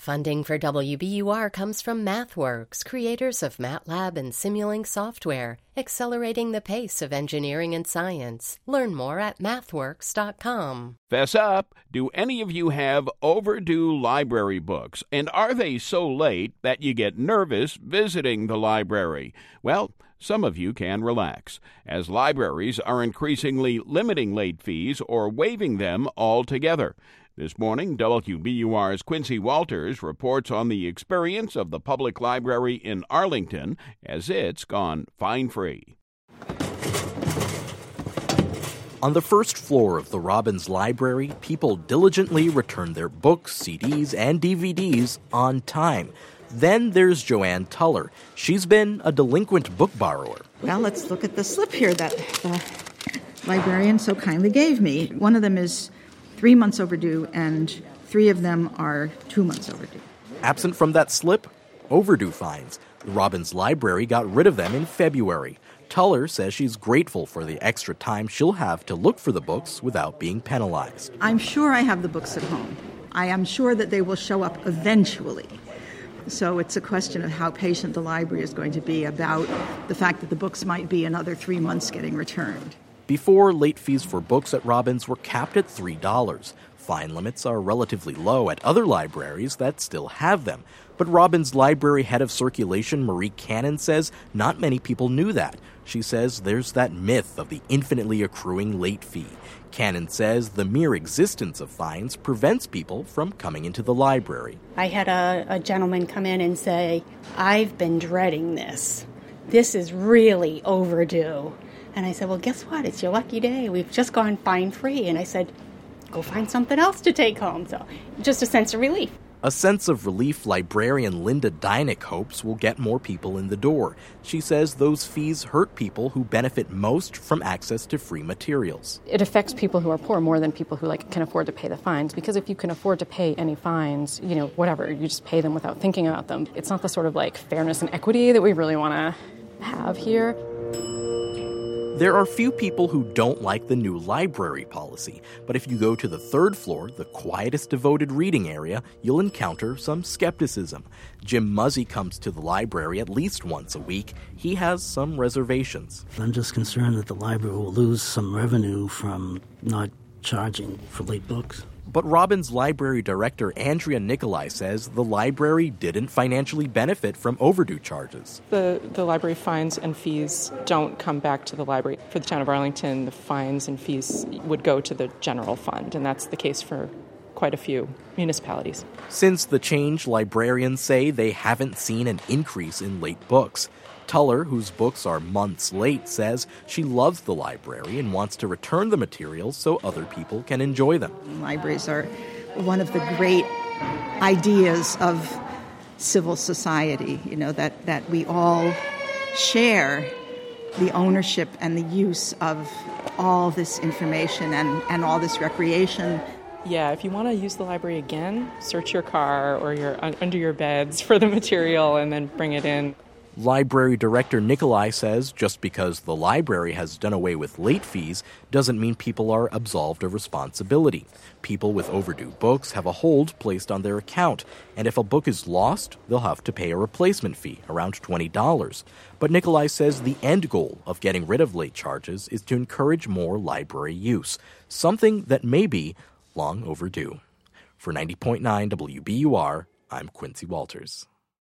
Funding for WBUR comes from MathWorks, creators of MATLAB and Simulink software, accelerating the pace of engineering and science. Learn more at mathworks.com. Fess up, do any of you have overdue library books? And are they so late that you get nervous visiting the library? Well, some of you can relax, as libraries are increasingly limiting late fees or waiving them altogether. This morning, WBUR's Quincy Walters reports on the experience of the public library in Arlington as it's gone fine-free. On the first floor of the Robbins Library, people diligently return their books, CDs, and DVDs on time. Then there's Joanne Tuller. She's been a delinquent book borrower. Well, let's look at the slip here that the librarian so kindly gave me. One of them is 3 months overdue, and 3 of them are 2 months overdue. Absent from that slip, overdue fines. The Robbins Library got rid of them in February. Tuller says she's grateful for the extra time she'll have to look for the books without being penalized. I'm sure I have the books at home. I am sure that they will show up eventually. So it's a question of how patient the library is going to be about the fact that the books might be another 3 months getting returned. Before, late fees for books at Robbins were capped at $3. Fine limits are relatively low at other libraries that still have them. But Robbins Library head of circulation, Marie Cannon, says not many people knew that. She says there's that myth of the infinitely accruing late fee. Cannon says the mere existence of fines prevents people from coming into the library. I had a gentleman come in and say, "I've been dreading this. This is really overdue." And I said, "Well, guess what? It's your lucky day. We've just gone fine-free." And I said, "Go find something else to take home." So just a sense of relief. A sense of relief librarian Linda Dynick hopes will get more people in the door. She says those fees hurt people who benefit most from access to free materials. It affects people who are poor more than people who can afford to pay the fines, because if you can afford to pay any fines, whatever, you just pay them without thinking about them. It's not the sort of fairness and equity that we really want to have here. There are few people who don't like the new library policy, but if you go to the third floor, the quietest devoted reading area, you'll encounter some skepticism. Jim Muzzy comes to the library at least once a week. He has some reservations. I'm just concerned that the library will lose some revenue from not charging for late books. But Robbins Library Director Andrea Nicolai says the library didn't financially benefit from overdue charges. The library fines and fees don't come back to the library. For the town of Arlington, the fines and fees would go to the general fund, and that's the case for quite a few municipalities. Since the change, librarians say they haven't seen an increase in late books. Tuller, whose books are months late, says she loves the library and wants to return the materials so other people can enjoy them. Libraries are one of the great ideas of civil society, that we all share the ownership and the use of all this information and all this recreation. Yeah, if you want to use the library again, search your car or under your beds for the material and then bring it in. Library Director Nicolai says just because the library has done away with late fees doesn't mean people are absolved of responsibility. People with overdue books have a hold placed on their account, and if a book is lost, they'll have to pay a replacement fee, around $20. But Nicolai says the end goal of getting rid of late charges is to encourage more library use, something that may be long overdue. For 90.9 WBUR, I'm Quincy Walters.